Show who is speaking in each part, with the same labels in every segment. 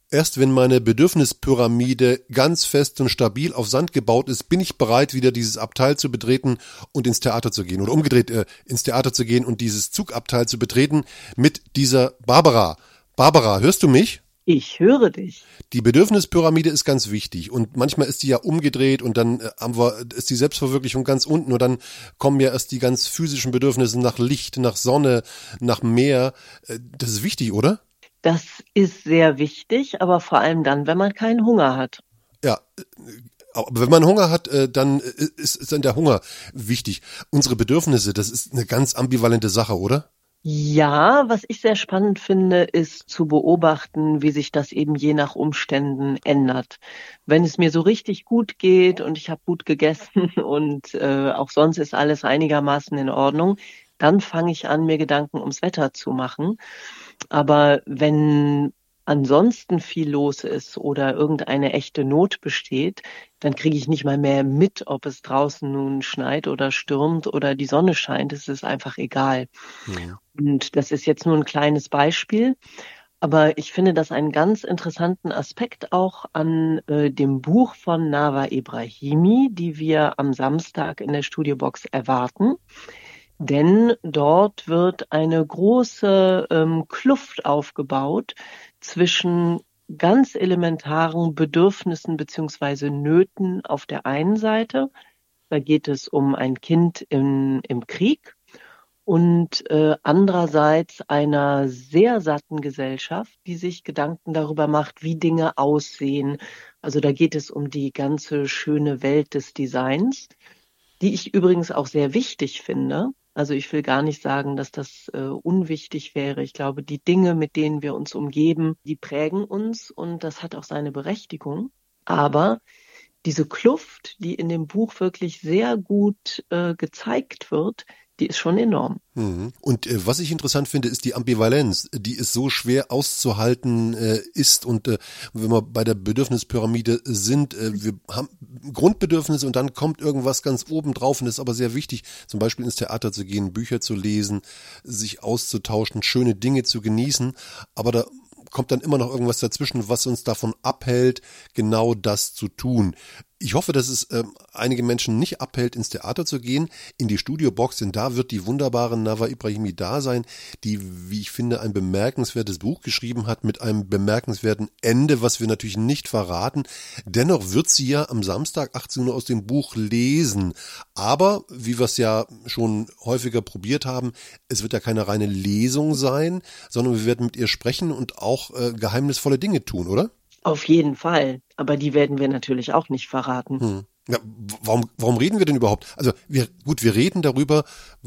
Speaker 1: Erst wenn meine Bedürfnispyramide ganz fest und stabil auf Sand gebaut ist, bin ich bereit, wieder dieses Abteil zu betreten und ins Theater zu gehen. Oder umgedreht, ins Theater zu gehen und dieses Zugabteil zu betreten mit dieser Barbara. Barbara, hörst du mich?
Speaker 2: Ich höre dich.
Speaker 1: Die Bedürfnispyramide ist ganz wichtig und manchmal ist die ja umgedreht und dann ist die Selbstverwirklichung ganz unten und dann kommen ja erst die ganz physischen Bedürfnisse nach Licht, nach Sonne, nach Meer. Das ist wichtig, oder?
Speaker 2: Das ist sehr wichtig, aber vor allem dann, wenn man keinen Hunger hat.
Speaker 1: Ja, aber wenn man Hunger hat, dann ist dann der Hunger wichtig. Unsere Bedürfnisse, das ist eine ganz ambivalente Sache, oder?
Speaker 2: Ja, was ich sehr spannend finde, ist zu beobachten, wie sich das eben je nach Umständen ändert. Wenn es mir so richtig gut geht und ich habe gut gegessen und auch sonst ist alles einigermaßen in Ordnung, dann fange ich an, mir Gedanken ums Wetter zu machen. Aber wenn ansonsten viel los ist oder irgendeine echte Not besteht, dann kriege ich nicht mal mehr mit, ob es draußen nun schneit oder stürmt oder die Sonne scheint. Es ist einfach egal.
Speaker 1: Mhm.
Speaker 2: Und das ist jetzt nur ein kleines Beispiel. Aber ich finde das einen ganz interessanten Aspekt auch an dem Buch von Nawa Ibrahimi, die wir am Samstag in der Studiobox erwarten. Denn dort wird eine große Kluft aufgebaut zwischen ganz elementaren Bedürfnissen beziehungsweise Nöten auf der einen Seite. Da geht es um ein Kind im Krieg und andererseits einer sehr satten Gesellschaft, die sich Gedanken darüber macht, wie Dinge aussehen. Also da geht es um die ganze schöne Welt des Designs, die ich übrigens auch sehr wichtig finde. Also ich will gar nicht sagen, dass das unwichtig wäre. Ich glaube, die Dinge, mit denen wir uns umgeben, die prägen uns und das hat auch seine Berechtigung. Aber diese Kluft, die in dem Buch wirklich sehr gut gezeigt wird, die ist schon enorm.
Speaker 1: Mhm. Und was ich interessant finde, ist die Ambivalenz, die es so schwer auszuhalten ist. Und wenn wir bei der Bedürfnispyramide sind, wir haben Grundbedürfnisse und dann kommt irgendwas ganz oben drauf und das ist aber sehr wichtig, zum Beispiel ins Theater zu gehen, Bücher zu lesen, sich auszutauschen, schöne Dinge zu genießen. Aber da kommt dann immer noch irgendwas dazwischen, was uns davon abhält, genau das zu tun. Ich hoffe, dass es einige Menschen nicht abhält, ins Theater zu gehen, in die Studiobox, denn da wird die wunderbare Nawa Ibrahimi da sein, die, wie ich finde, ein bemerkenswertes Buch geschrieben hat mit einem bemerkenswerten Ende, was wir natürlich nicht verraten. Dennoch wird sie ja am Samstag 18 Uhr aus dem Buch lesen. Aber, wie wir es ja schon häufiger probiert haben, es wird ja keine reine Lesung sein, sondern wir werden mit ihr sprechen und auch geheimnisvolle Dinge tun, oder?
Speaker 2: Auf jeden Fall. Aber die werden wir natürlich auch nicht verraten.
Speaker 1: Ja, warum reden wir denn überhaupt? Also wir reden darüber,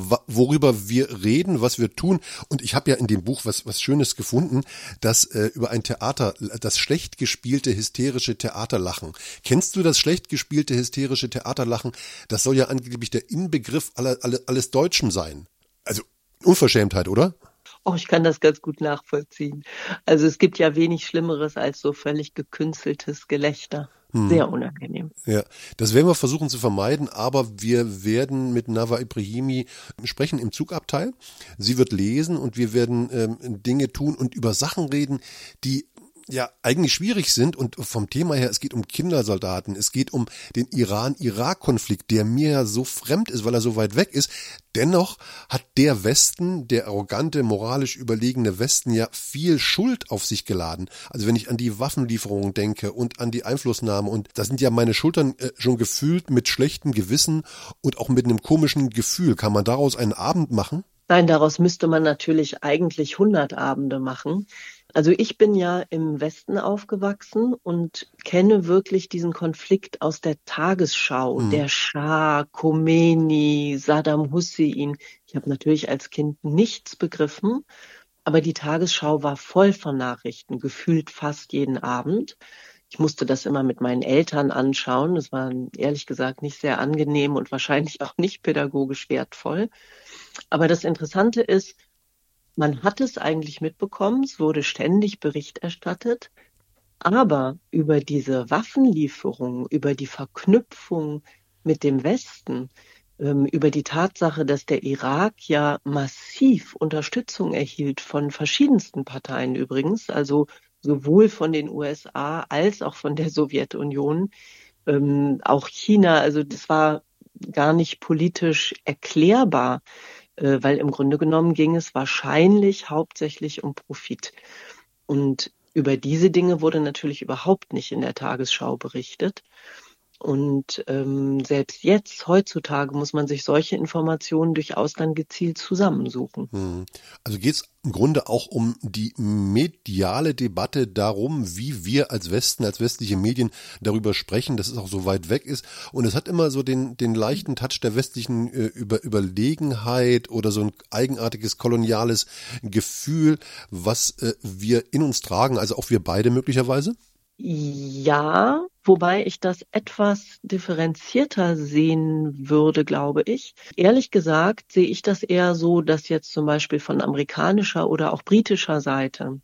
Speaker 1: worüber wir reden, was wir tun. Und ich habe ja in dem Buch was Schönes gefunden, das über ein Theater, das schlecht gespielte hysterische Theaterlachen. Kennst du das schlecht gespielte hysterische Theaterlachen? Das soll ja angeblich der Inbegriff alles Deutschen sein. Also Unverschämtheit, oder?
Speaker 2: Oh, ich kann das ganz gut nachvollziehen. Also es gibt ja wenig Schlimmeres als so völlig gekünsteltes Gelächter. Sehr unangenehm.
Speaker 1: Ja, das werden wir versuchen zu vermeiden, aber wir werden mit Nawa Ibrahimi sprechen im Zugabteil. Sie wird lesen und wir werden Dinge tun und über Sachen reden, die ja eigentlich schwierig sind und vom Thema her, es geht um Kindersoldaten, es geht um den Iran-Irak-Konflikt, der mir ja so fremd ist, weil er so weit weg ist. Dennoch hat der Westen, der arrogante, moralisch überlegene Westen ja viel Schuld auf sich geladen. Also wenn ich an die Waffenlieferungen denke und an die Einflussnahme und da sind ja meine Schultern schon gefüllt mit schlechtem Gewissen und auch mit einem komischen Gefühl. Kann man daraus einen Abend machen?
Speaker 2: Nein, daraus müsste man natürlich eigentlich 100 Abende machen. Also ich bin ja im Westen aufgewachsen und kenne wirklich diesen Konflikt aus der Tagesschau. Der Schah, Khomeini, Saddam Hussein. Ich habe natürlich als Kind nichts begriffen, aber die Tagesschau war voll von Nachrichten, gefühlt fast jeden Abend. Ich musste das immer mit meinen Eltern anschauen. Das war ehrlich gesagt nicht sehr angenehm und wahrscheinlich auch nicht pädagogisch wertvoll. Aber das Interessante ist, man hat es eigentlich mitbekommen, es wurde ständig Bericht erstattet, aber über diese Waffenlieferung, über die Verknüpfung mit dem Westen, über die Tatsache, dass der Irak ja massiv Unterstützung erhielt von verschiedensten Parteien übrigens, also sowohl von den USA als auch von der Sowjetunion, auch China. Also das war gar nicht politisch erklärbar, weil im Grunde genommen ging es wahrscheinlich hauptsächlich um Profit. Und über diese Dinge wurde natürlich überhaupt nicht in der Tagesschau berichtet. Und selbst jetzt, heutzutage, muss man sich solche Informationen durchaus dann gezielt zusammensuchen.
Speaker 1: Also geht es im Grunde auch um die mediale Debatte darum, wie wir als Westen, als westliche Medien darüber sprechen, dass es auch so weit weg ist. Und es hat immer so den leichten Touch der westlichen Überlegenheit oder so ein eigenartiges koloniales Gefühl, was wir in uns tragen, also auch wir beide möglicherweise.
Speaker 2: Ja, wobei ich das etwas differenzierter sehen würde, glaube ich. Ehrlich gesagt sehe ich das eher so, dass jetzt zum Beispiel von amerikanischer oder auch britischer Seite,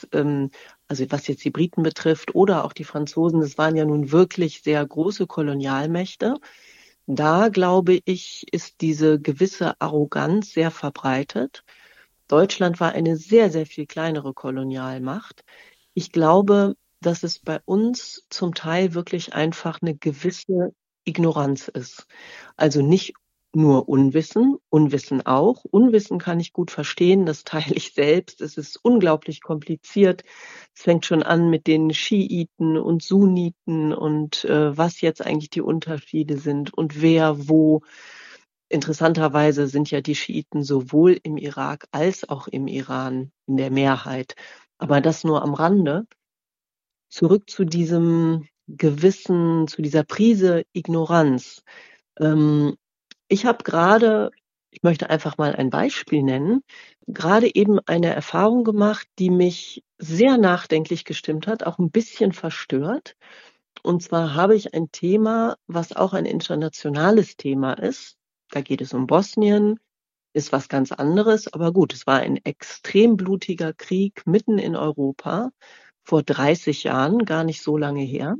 Speaker 2: also was jetzt die Briten betrifft oder auch die Franzosen, das waren ja nun wirklich sehr große Kolonialmächte. Da, glaube ich, ist diese gewisse Arroganz sehr verbreitet. Deutschland war eine sehr, sehr viel kleinere Kolonialmacht. Ich glaube, dass es bei uns zum Teil wirklich einfach eine gewisse Ignoranz ist. Also nicht nur Unwissen, Unwissen auch. Unwissen kann ich gut verstehen, das teile ich selbst. Es ist unglaublich kompliziert. Es fängt schon an mit den Schiiten und Sunniten und was jetzt eigentlich die Unterschiede sind und wer wo. Interessanterweise sind ja die Schiiten sowohl im Irak als auch im Iran in der Mehrheit. Aber das nur am Rande. Zurück zu diesem Gewissen, zu dieser Prise Ignoranz. Ähm, ich habe gerade, ich möchte einfach mal ein Beispiel nennen, gerade eben eine Erfahrung gemacht, die mich sehr nachdenklich gestimmt hat, auch ein bisschen verstört. Und zwar habe ich ein Thema, was auch ein internationales Thema ist. Da geht es um Bosnien, ist was ganz anderes. Aber gut, es war ein extrem blutiger Krieg mitten in Europa vor 30 Jahren, gar nicht so lange her.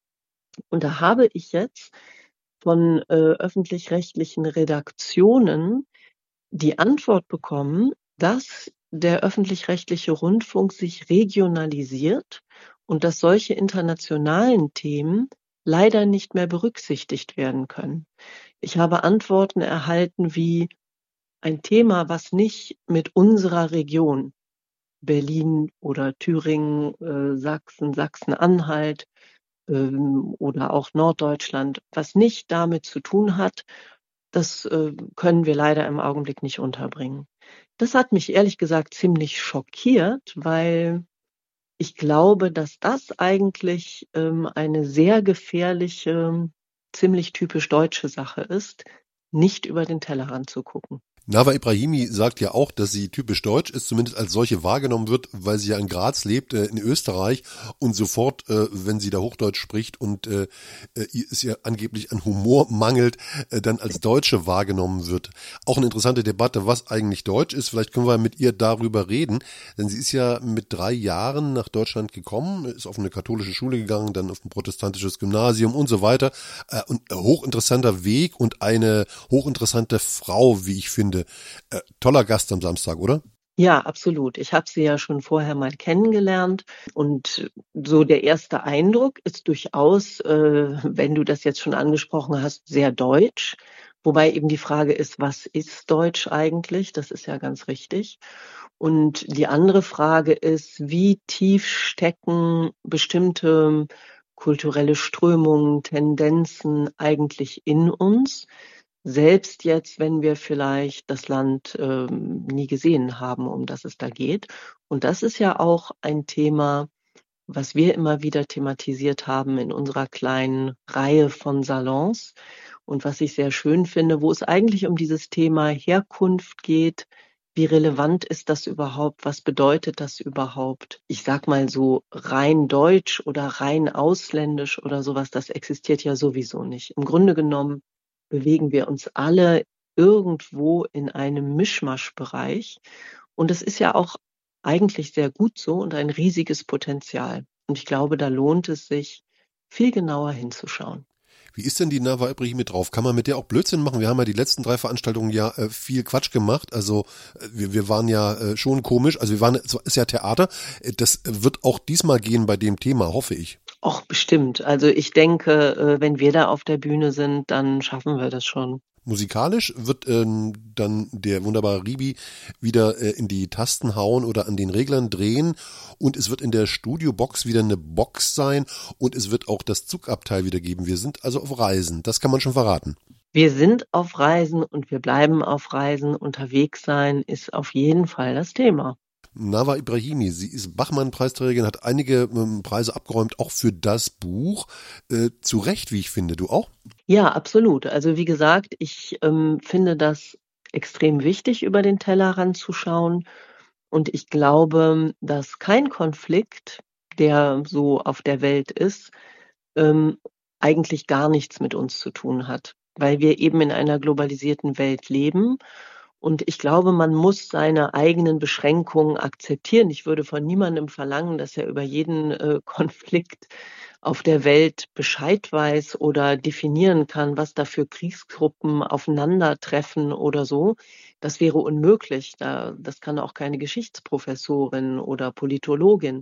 Speaker 2: Und da habe ich jetzt von öffentlich-rechtlichen Redaktionen die Antwort bekommen, dass der öffentlich-rechtliche Rundfunk sich regionalisiert und dass solche internationalen Themen leider nicht mehr berücksichtigt werden können. Ich habe Antworten erhalten wie ein Thema, was nicht mit unserer Region Berlin oder Thüringen, Sachsen, Sachsen-Anhalt oder auch Norddeutschland, was nicht damit zu tun hat, das können wir leider im Augenblick nicht unterbringen. Das hat mich ehrlich gesagt ziemlich schockiert, weil ich glaube, dass das eigentlich eine sehr gefährliche, ziemlich typisch deutsche Sache ist, nicht über den Tellerrand zu gucken.
Speaker 1: Nawa Ibrahimi sagt ja auch, dass sie typisch deutsch ist, zumindest als solche wahrgenommen wird, weil sie ja in Graz lebt, in Österreich und sofort, wenn sie da Hochdeutsch spricht und es ihr angeblich an Humor mangelt, dann als Deutsche wahrgenommen wird. Auch eine interessante Debatte, was eigentlich Deutsch ist. Vielleicht können wir mit ihr darüber reden, denn sie ist ja mit 3 Jahren nach Deutschland gekommen, ist auf eine katholische Schule gegangen, dann auf ein protestantisches Gymnasium und so weiter. Und ein hochinteressanter Weg und eine hochinteressante Frau, wie ich finde. Toller Gast am Samstag, oder?
Speaker 2: Ja, absolut. Ich habe sie ja schon vorher mal kennengelernt und so der erste Eindruck ist durchaus, wenn du das jetzt schon angesprochen hast, sehr deutsch. Wobei eben die Frage ist, was ist Deutsch eigentlich? Das ist ja ganz richtig. Und die andere Frage ist, wie tief stecken bestimmte kulturelle Strömungen, Tendenzen eigentlich in uns? Selbst jetzt, wenn wir vielleicht das Land nie gesehen haben, um das es da geht. Und das ist ja auch ein Thema, was wir immer wieder thematisiert haben in unserer kleinen Reihe von Salons und was ich sehr schön finde, wo es eigentlich um dieses Thema Herkunft geht. Wie relevant ist das überhaupt? Was bedeutet das überhaupt? Ich sag mal so rein deutsch oder rein ausländisch oder sowas, das existiert ja sowieso nicht. Im Grunde genommen bewegen wir uns alle irgendwo in einem Mischmaschbereich. Und das ist ja auch eigentlich sehr gut so und ein riesiges Potenzial. Und ich glaube, da lohnt es sich, viel genauer hinzuschauen.
Speaker 1: Wie ist denn die Nawa Ibrahimi drauf? Kann man mit der auch Blödsinn machen? Wir haben ja die letzten 3 Veranstaltungen ja viel Quatsch gemacht. Also wir waren ja schon komisch. Also wir waren, es ist ja Theater. Das wird auch diesmal gehen bei dem Thema, hoffe ich.
Speaker 2: Auch bestimmt. Also ich denke, wenn wir da auf der Bühne sind, dann schaffen wir das schon.
Speaker 1: Musikalisch wird dann der wunderbare Ribi wieder in die Tasten hauen oder an den Reglern drehen und es wird in der Studiobox wieder eine Box sein und es wird auch das Zugabteil wieder geben. Wir sind also auf Reisen, das kann man schon verraten.
Speaker 2: Wir sind auf Reisen und wir bleiben auf Reisen. Unterwegs sein ist auf jeden Fall das Thema.
Speaker 1: Nawa Ibrahimi, sie ist Bachmann-Preisträgerin, hat einige Preise abgeräumt, auch für das Buch. Zu Recht, wie ich finde. Du auch?
Speaker 2: Ja, absolut. Also wie gesagt, ich finde das extrem wichtig, über den Tellerrand zu schauen. Und ich glaube, dass kein Konflikt, der so auf der Welt ist, ähm, eigentlich gar nichts mit uns zu tun hat, weil wir eben in einer globalisierten Welt leben. Und ich glaube, man muss seine eigenen Beschränkungen akzeptieren. Ich würde von niemandem verlangen, dass er über jeden Konflikt auf der Welt Bescheid weiß oder definieren kann, was da für Kriegsgruppen aufeinandertreffen oder so. Das wäre unmöglich. Das kann auch keine Geschichtsprofessorin oder Politologin.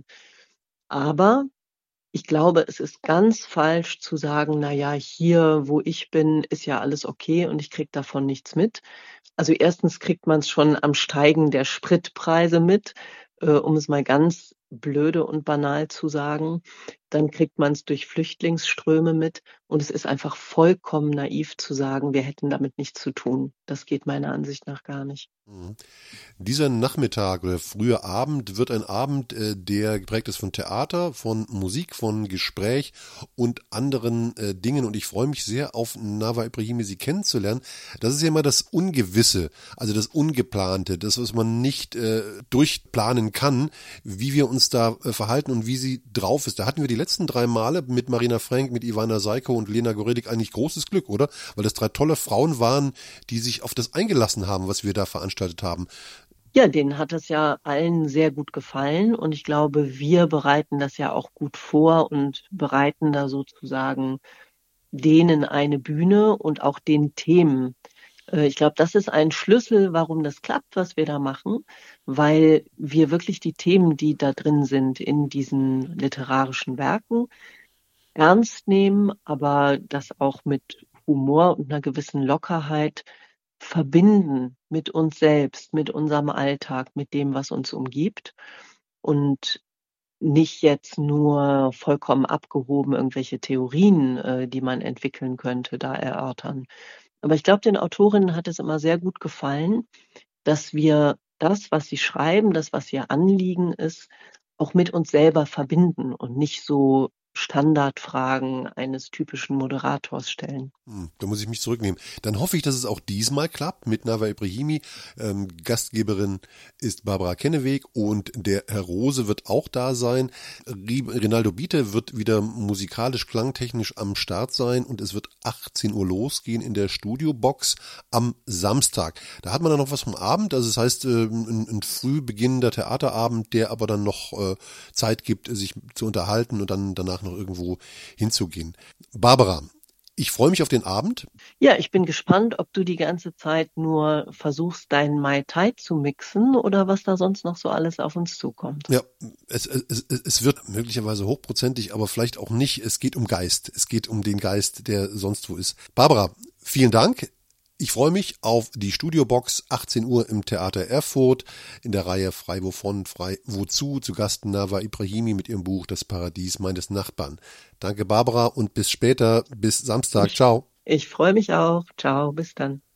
Speaker 2: Aber ich glaube, es ist ganz falsch zu sagen, na ja, hier, wo ich bin, ist ja alles okay und ich kriege davon nichts mit. Also erstens kriegt man es schon am Steigen der Spritpreise mit, um es mal ganz blöde und banal zu sagen. Dann kriegt man es durch Flüchtlingsströme mit und es ist einfach vollkommen naiv zu sagen, wir hätten damit nichts zu tun. Das geht meiner Ansicht nach gar nicht.
Speaker 1: Mhm. Dieser Nachmittag oder frühe Abend wird ein Abend, der geprägt ist von Theater, von Musik, von Gespräch und anderen Dingen. Und ich freue mich sehr auf Nawa Ibrahimi, sie kennenzulernen. Das ist ja immer das Ungewisse, also das Ungeplante, das, was man nicht durchplanen kann, wie wir uns da verhalten und wie sie drauf ist. Da hatten wir die letzten 3 Male mit Marina Frank, mit Ivana Seiko und Lena Goredik eigentlich großes Glück, oder? Weil das 3 tolle Frauen waren, die sich auf das eingelassen haben, was wir da veranstaltet haben.
Speaker 2: Ja, denen hat es ja allen sehr gut gefallen und ich glaube, wir bereiten das ja auch gut vor und bereiten da sozusagen denen eine Bühne und auch den Themen. Ich glaube, das ist ein Schlüssel, warum das klappt, was wir da machen, weil wir wirklich die Themen, die da drin sind in diesen literarischen Werken, ernst nehmen, aber das auch mit Humor und einer gewissen Lockerheit verbinden mit uns selbst, mit unserem Alltag, mit dem, was uns umgibt und nicht jetzt nur vollkommen abgehoben irgendwelche Theorien, die man entwickeln könnte, da erörtern. Aber ich glaube, den Autorinnen hat es immer sehr gut gefallen, dass wir das, was sie schreiben, das, was ihr Anliegen ist, auch mit uns selber verbinden und nicht so Standardfragen eines typischen Moderators stellen.
Speaker 1: Da muss ich mich zurücknehmen. Dann hoffe ich, dass es auch diesmal klappt mit Nawa Ibrahimi. Gastgeberin ist Barbara Kenneweg und der Herr Rose wird auch da sein. Rinaldo Biete wird wieder musikalisch, klangtechnisch am Start sein und es wird 18 Uhr losgehen in der Studiobox am Samstag. Da hat man dann noch was vom Abend, also das heißt ein früh beginnender Theaterabend, der aber dann noch Zeit gibt, sich zu unterhalten und dann danach noch irgendwo hinzugehen. Barbara, ich freue mich auf den Abend.
Speaker 2: Ja, ich bin gespannt, ob du die ganze Zeit nur versuchst, deinen Mai Tai zu mixen oder was da sonst noch so alles auf uns zukommt.
Speaker 1: Ja, es wird möglicherweise hochprozentig, aber vielleicht auch nicht. Es geht um Geist. Es geht um den Geist, der sonst wo ist. Barbara, vielen Dank. Ich freue mich auf die Studiobox, 18 Uhr im Theater Erfurt, in der Reihe Frei wovon, frei wozu, zu Gast Nawa Ibrahimi mit ihrem Buch Das Paradies meines Nachbarn. Danke Barbara und bis später, bis Samstag. Ciao.
Speaker 2: Ich freue mich auch. Ciao, bis dann.